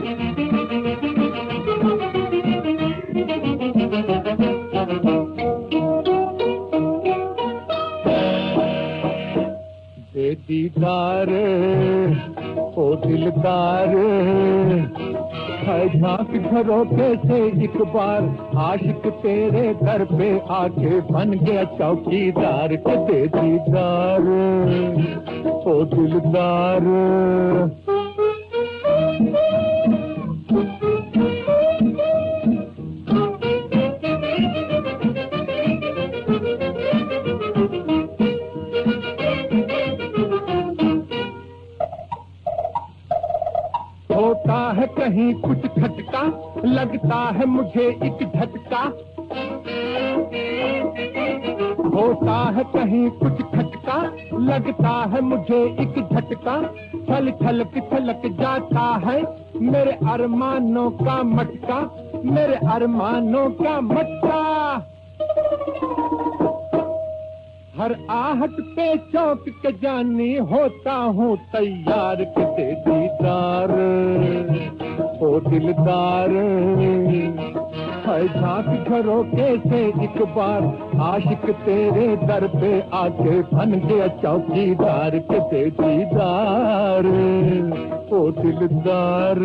दीदार ओ दिलदार है झांक झरोखे से एक बार आशिक तेरे दर पे आके बन गया चौकीदार के दे दीदार ओ दिलदार। होता है कहीं कुछ खटका लगता है मुझे एक झटका। होता है कहीं कुछ खटका लगता है मुझे एक झटका। छल छलक छलक जाता है मेरे अरमानों का मटका, मेरे अरमानों का मटका। हर आहट पे चौंक के जानी होता हूँ तैयार के दे दीदार ओ दिलदार है झांक झरोखे से एक बार आशिक तेरे दर पे आके बन गया चौकीदार के दे दीदार ओ दिलदार।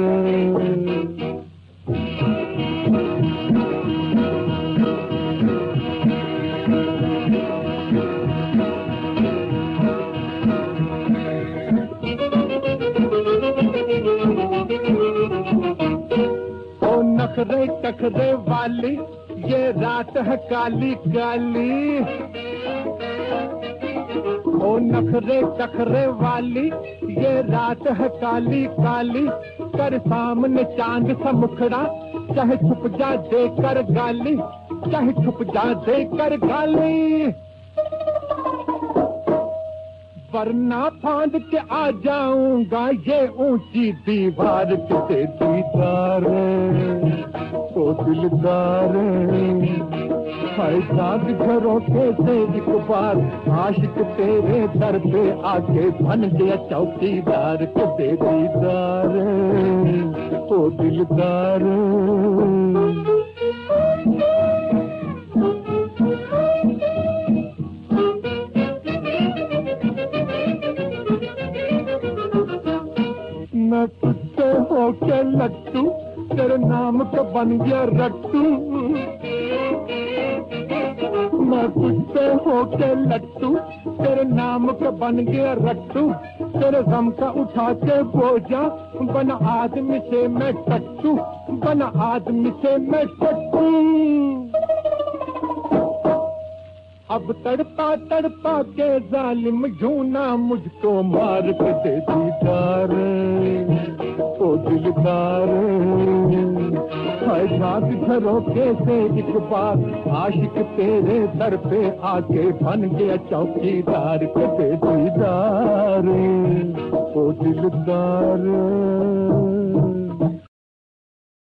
नखरे टखरे वाली ये रात है काली काली। ओ नखरे टखरे वाली ये रात है काली काली। कर सामने चांद सा मुखड़ा चाहे छुप जा देकर गाली, चाहे छुप जा देकर गाली। वरना फांद के आ जाऊंगा ये ऊंची दीवार के दे दीदार ओ दिलदार है झांक झरोखे से एक बार आशिक तेरे दर पे आके बन गया चौकीदार के दे दीदार ओ दिलदार। मैं तुझसे होके लट्टू तेरे नाम का बन गया रट्टू। मैं तुझसे होके लट्टू तेरे नाम का बन गया रट्टू। तेरे गम का उठा के बोझा बना आदमी से मैं टट्टू, बना आदमी से मैं टट्टू। अब तड़पा तड़पा के जालिम ढूंढा मुझको मार के दे दीदार ओ दिलदार है झांक झरोखे से एक बार आशिक तेरे दर पे आके बन गया चौकीदार के दे दीदार ओ दिलदार।